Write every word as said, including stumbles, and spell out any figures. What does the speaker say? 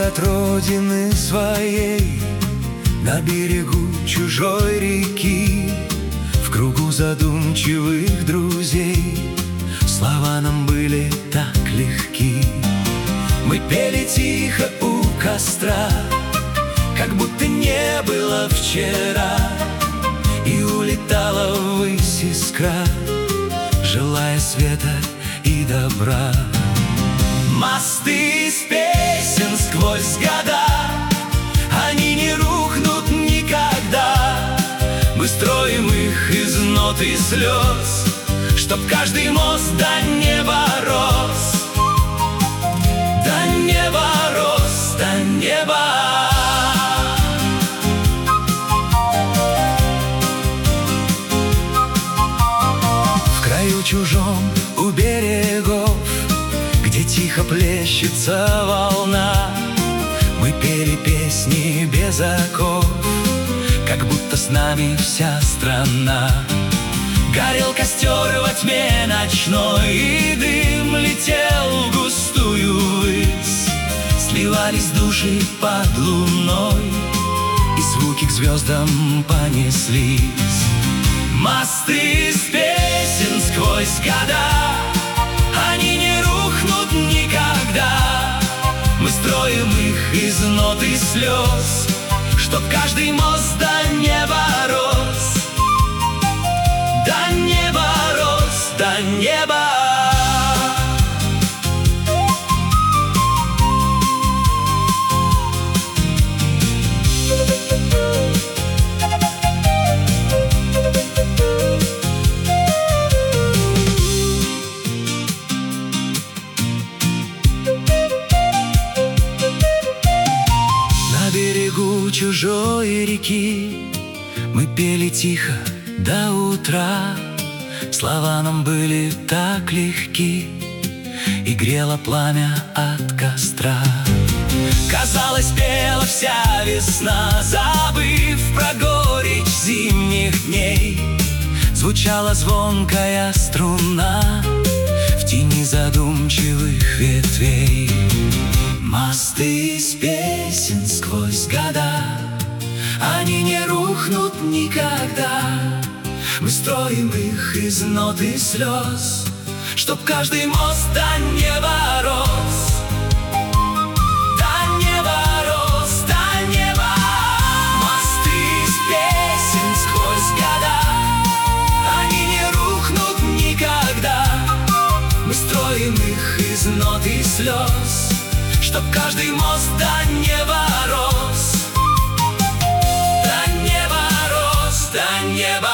от родины своей, на берегу чужой реки, в кругу задумчивых друзей. Слова нам были так легки. Мы пели тихо у костра, как будто не было вчера, и улетала ввысь искра, желая света и добра. Мосты из песен сквозь года, они не рухнут никогда. Мы строим их из нот и слез, чтоб каждый мост до неба рос. До неба рос, до неба. В краю чужом у берегов, где тихо плещется волна, мы пели песни без оков, как будто с нами вся страна. Горел костер во тьме ночной, и дым летел в густую высь. Сливались души под луной, и звуки к звездам понеслись. Мосты из песен сквозь года, они не рухнут никогда. Мы строим их из нот и слез, чтоб каждый мост до неба рос. До неба рос, до неба. На берегу чужой реки мы пели тихо до утра. Слова нам были так легки, и грело пламя от костра. Казалось, пела вся весна, забыв про горечь зимних дней. Звучала звонкая струна в тени задумчивых ветвей. Мосты из песен сквозь года, они не рухнут никогда. Мы строим их из нот и слез, чтоб каждый мост до неба рос. До неба рос, до неба. Мосты из песен сквозь года, они не рухнут никогда. Мы строим их из нот и слез, чтоб каждый мост до неба рос. До неба рос, до неба.